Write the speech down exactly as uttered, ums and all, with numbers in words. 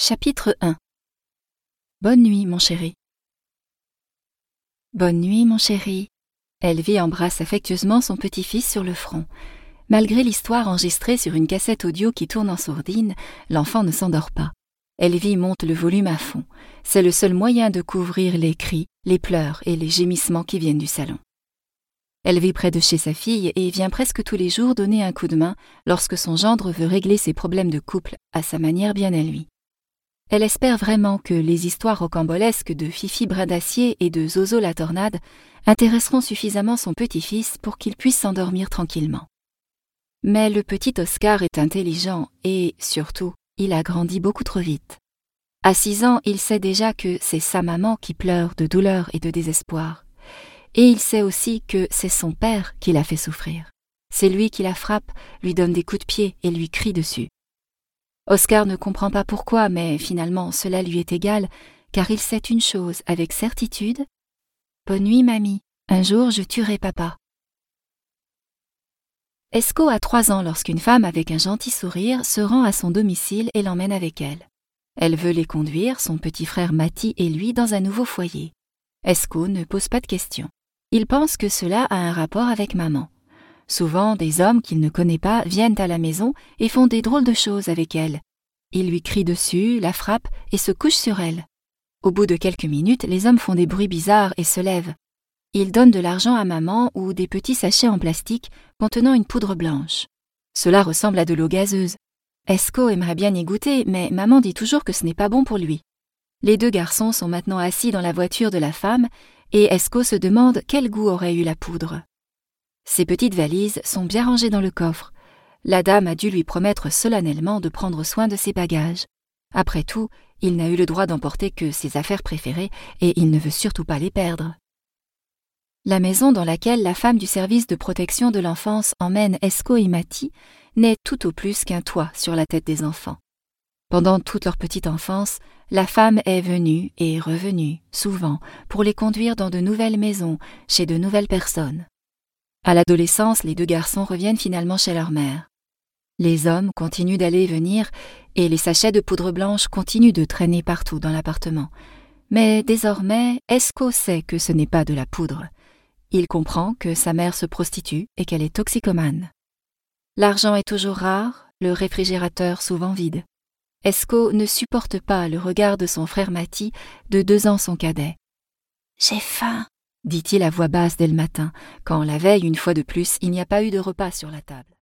Chapitre un. Bonne nuit, mon chéri. Bonne nuit, mon chéri. Elvie embrasse affectueusement son petit-fils sur le front. Malgré l'histoire enregistrée sur une cassette audio qui tourne en sourdine, l'enfant ne s'endort pas. Elvie monte le volume à fond. C'est le seul moyen de couvrir les cris, les pleurs et les gémissements qui viennent du salon. Elle vit près de chez sa fille et vient presque tous les jours donner un coup de main lorsque son gendre veut régler ses problèmes de couple à sa manière bien à lui. Elle espère vraiment que les histoires rocambolesques de Fifi Brin d'Acier et de Zozo la Tornade intéresseront suffisamment son petit-fils pour qu'il puisse s'endormir tranquillement. Mais le petit Oscar est intelligent et, surtout, il a grandi beaucoup trop vite. À six ans, il sait déjà que c'est sa maman qui pleure de douleur et de désespoir. Et il sait aussi que c'est son père qui l'a fait souffrir. C'est lui qui la frappe, lui donne des coups de pied et lui crie dessus. Oscar ne comprend pas pourquoi, mais finalement cela lui est égal, car il sait une chose avec certitude. « Bonne nuit, mamie. Un jour je tuerai papa. » Esco a trois ans lorsqu'une femme avec un gentil sourire se rend à son domicile et l'emmène avec elle. Elle veut les conduire, son petit frère Mati et lui, dans un nouveau foyer. Esco ne pose pas de questions. Il pense que cela a un rapport avec maman. Souvent, des hommes qu'il ne connaît pas viennent à la maison et font des drôles de choses avec elle. Ils lui crient dessus, la frappent et se couchent sur elle. Au bout de quelques minutes, les hommes font des bruits bizarres et se lèvent. Ils donnent de l'argent à maman ou des petits sachets en plastique contenant une poudre blanche. Cela ressemble à de l'eau gazeuse. Esco aimerait bien y goûter, mais maman dit toujours que ce n'est pas bon pour lui. Les deux garçons sont maintenant assis dans la voiture de la femme et Esco se demande quel goût aurait eu la poudre. Ses petites valises sont bien rangées dans le coffre. La dame a dû lui promettre solennellement de prendre soin de ses bagages. Après tout, il n'a eu le droit d'emporter que ses affaires préférées et il ne veut surtout pas les perdre. La maison dans laquelle la femme du service de protection de l'enfance emmène Esco et Mati n'est tout au plus qu'un toit sur la tête des enfants. Pendant toute leur petite enfance, la femme est venue et revenue, souvent, pour les conduire dans de nouvelles maisons, chez de nouvelles personnes. À l'adolescence, les deux garçons reviennent finalement chez leur mère. Les hommes continuent d'aller et venir et les sachets de poudre blanche continuent de traîner partout dans l'appartement. Mais désormais, Esco sait que ce n'est pas de la poudre. Il comprend que sa mère se prostitue et qu'elle est toxicomane. L'argent est toujours rare, le réfrigérateur souvent vide. Esco ne supporte pas le regard de son frère Mati, de deux ans son cadet. « J'ai faim », dit-il à voix basse dès le matin, quand la veille, une fois de plus, il n'y a pas eu de repas sur la table.